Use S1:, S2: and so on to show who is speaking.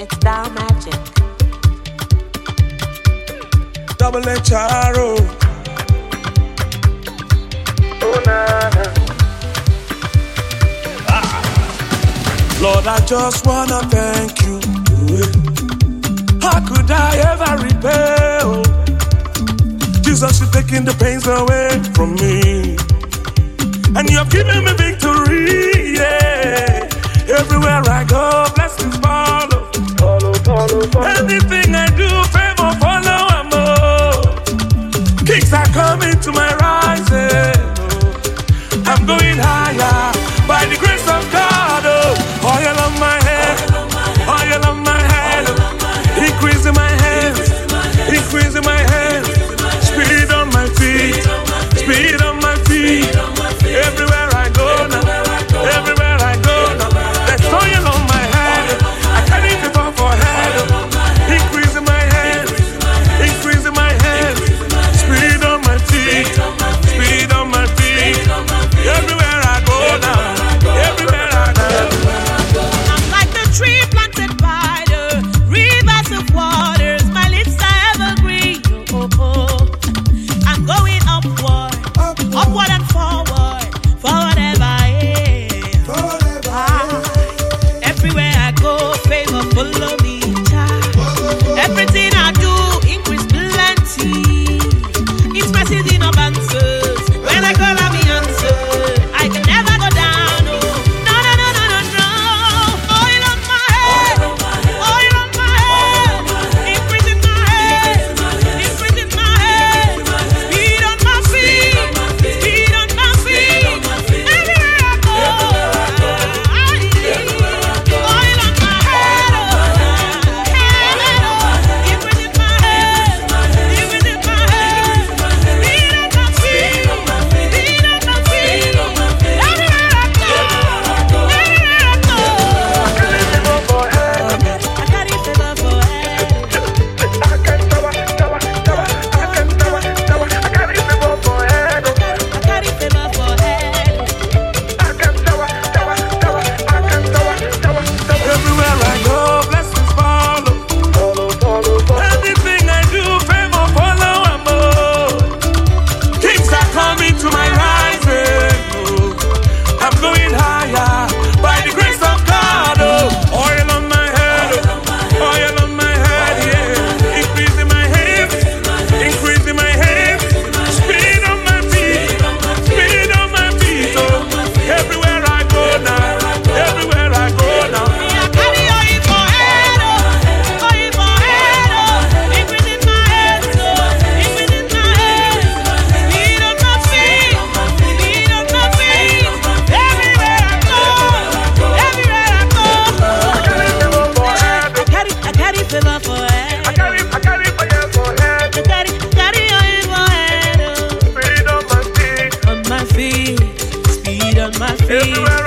S1: It's Dow Magic.
S2: Double HRO. Oh, nah. Lord, I just wanna thank you. How could I ever repay? Oh, Jesus, you're taking the pains away from me, and you've given me victory. Yeah, everywhere I go, blessings follow. Anything I do, favor follow. I'm kings are coming to my rising. Oh, I'm going higher by the grace of God. Oh, oil on my head, oil on my head, increase in my hands, increase in my hands, speed on my feet, speed on my feet. Everywhere I go now, everywhere I go now, there's oil on my head. I carry it on for head, increase in my hands, increase in my hands, speed on my feet, speed on my feet. Everywhere I go now, everywhere I go.
S3: I'm like the tree planted by the rivers of waters. My lips are evergreen. Oh, oh. I'm going upward, upward and forward, forward ever. Everywhere I go, favor follow me. Everything I do, increase plenty. It's message in abundance. When I call, I'll be answered. I can never go down. Oh, no, no, no, no, no, no. Oil on my head, oil on my head, increase in my head, increase in my head, speed on my feet, speed on my feet. Everywhere I go, oil on my head, increase in my head, increase in my head, speed on my feet, speed on my feet. Everywhere I go, everywhere I go. I carry favor for head. I carry favor for head.
S2: Everywhere I go, blessings follow. Anything I do, favor follow. Kings are coming to my rising. Oh, I'm going higher by the grace of God. Oh, oil on my head, oil on my head. Yeah, increase in my hands, increase in my hands, speed on my feet, speed on my feet. Oh, everywhere I go now, everywhere I go now.
S3: I carry oil for head, oil for head, increase in my head, increase in my head, speed on my feet, speed on my feet. Everywhere I go, everywhere I go. I carry favor for head. I carry oil for head,
S2: Speed on my feet,
S3: on my feet, speed on my feet.
S2: everywhere